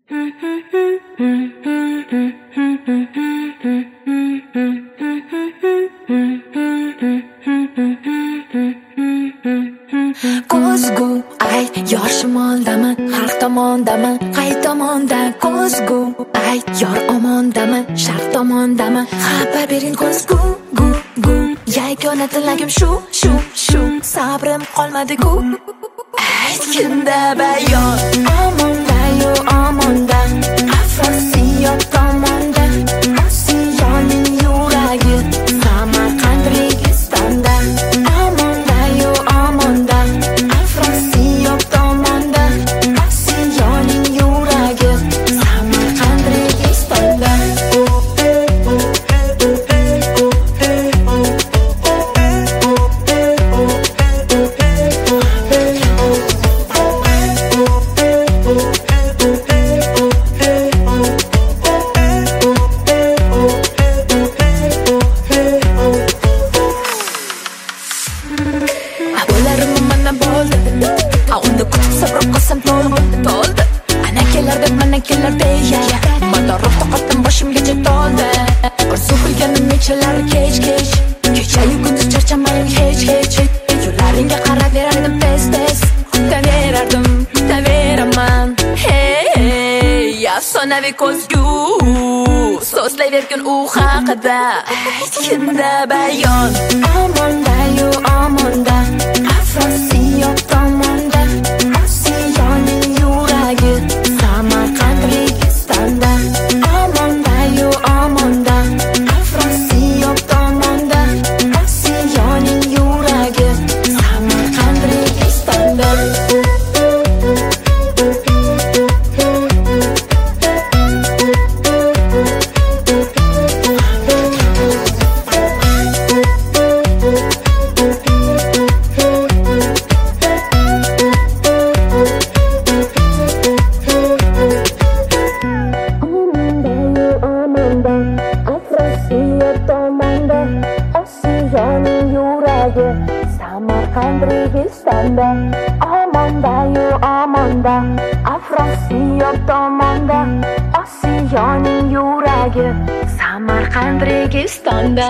Ko'zgu ay yor shimoldami, har tomondami, qay tomonda? Ko'zgu ay yor omondami, sharq tomondami? Xabar bering ko'zgu gu yagona tilagim shu sabrim qolmadi-ku. Aytganda bayon omonda-yu omonda, Afrosiyot tomonda, Osiyoning yuragi Samarqand Registonda. Omonda-yu omonda, Afrosiyot tomonda, Osiyoning yuragi Samarqand Registonda. Unda kutib sabr qilsam to'ldi. Ana kelar deb mana kelar deya madorroq toqatim boshimgacha to'ldi. Orzu qilganim nechalar kech kechayu kunduz charchamayim hech yo'llaringga qarab berardim tez kutaveraman. Hey afsonaviy ko'zgu so'zlayvergin u haqida. Aytganda bayon omonda-yu omonda, Afrosiyot tomonda, Osiyoning yuragi Samarqand Registonda. Omonda-yu omonda, Afrosiyot tomonda, Osiyoning yuragi Samarqand Registonda. Afrosiyot tomonda, Osiyoning yuragi Samarqand Registonda. Omonda-yu omonda, Afrosiyot tomonda, Osiyoning yuragi Samarqand Registonda.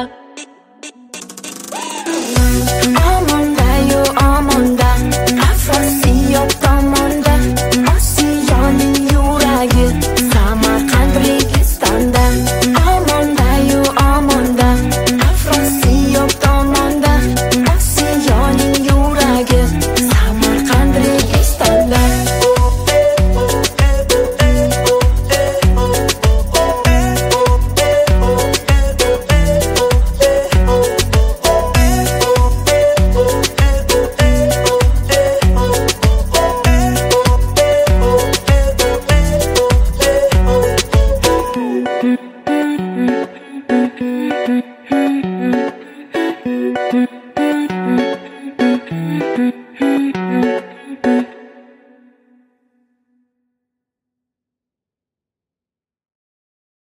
Omonda-yu omonda, Afrosiyot